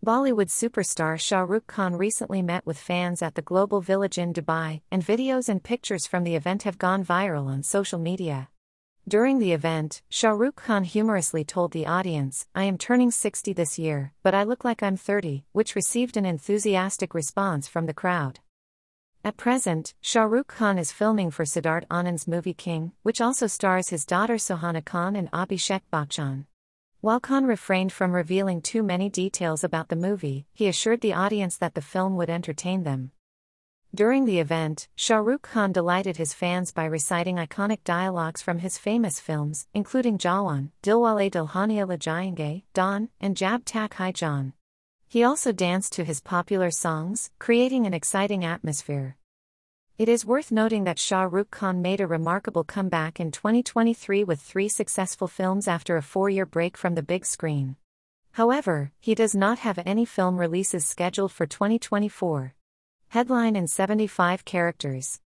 Bollywood superstar Shah Rukh Khan recently met with fans at the Global Village in Dubai, and videos and pictures from the event have gone viral on social media. During the event, Shah Rukh Khan humorously told the audience, "I am turning 60 this year, but I look like I'm 30, which received an enthusiastic response from the crowd. At present, Shah Rukh Khan is filming for Siddharth Anand's movie King, which also stars his daughter Suhana Khan and Abhishek Bachchan. While Khan refrained from revealing too many details about the movie, he assured the audience that the film would entertain them. During the event, Shah Rukh Khan delighted his fans by reciting iconic dialogues from his famous films, including Jawan, Dilwale Dulhania Le Jayenge, Dawn, and Jab Tak Hai Jaan. He also danced to his popular songs, creating an exciting atmosphere. It is worth noting that Shah Rukh Khan made a remarkable comeback in 2023 with 3 successful films after a 4-year break from the big screen. However, he does not have any film releases scheduled for 2024. Headline in 75 characters.